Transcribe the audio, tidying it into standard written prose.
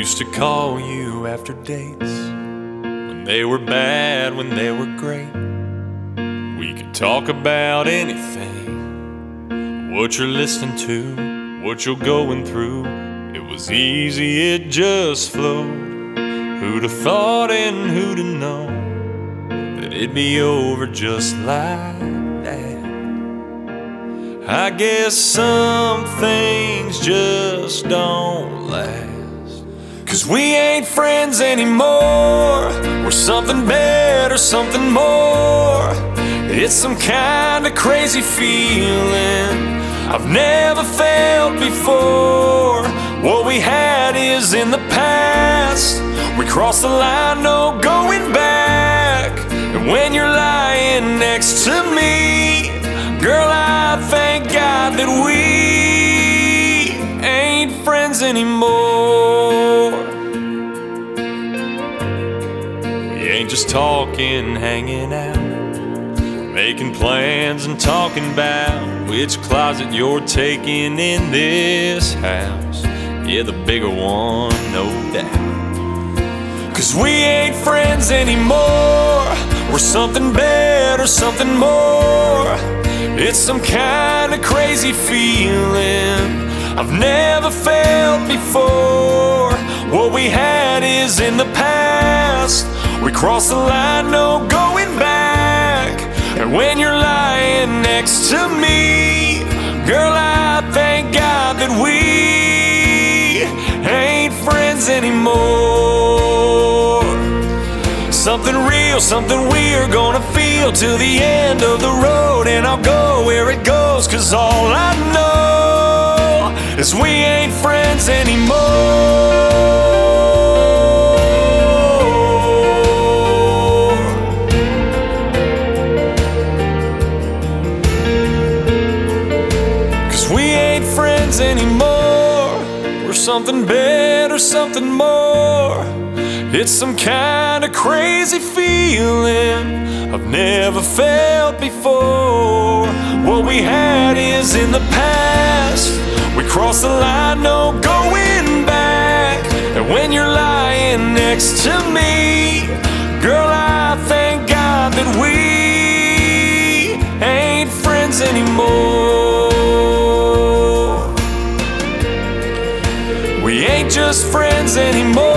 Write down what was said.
used to call you after dates, when they were bad, when they were great. We could talk about anything, what you're listening to, what you're going through. It was easy, it just flowed. Who'd have thought and who'd have known that it'd be over just like that? I guess some things just don't last, 'cause we ain't friends anymore. We're something better, something more. It's some kind of crazy feeling I've never felt before. What we had is in the past. We crossed the line, no going back. And when you're lying next to me, girl, I thank God that we ain't friends anymore. We ain't just talking, hanging out, making plans and talking about which closet you're taking in this house. Yeah, the bigger one, no doubt. 'Cause we ain't friends anymore. We're something better, something more. It's some kind of crazy feeling I've never felt before. What we had is in the past. We crossed the line, no going back. And when you're lying next to me, girl, I thank God that we ain't friends anymore. Something real, something we're gonna feel till the end of the road. And I'll go where it goes, 'cause all I know is we ain't friends anymore. 'Cause we ain't friends anymore. We're something better, something more. It's some kind of crazy feeling I've never felt before. What we had is in the past. We crossed the line, no going back. And when you're lying next to me, girl, I thank God that we ain't friends anymore. We ain't just friends anymore.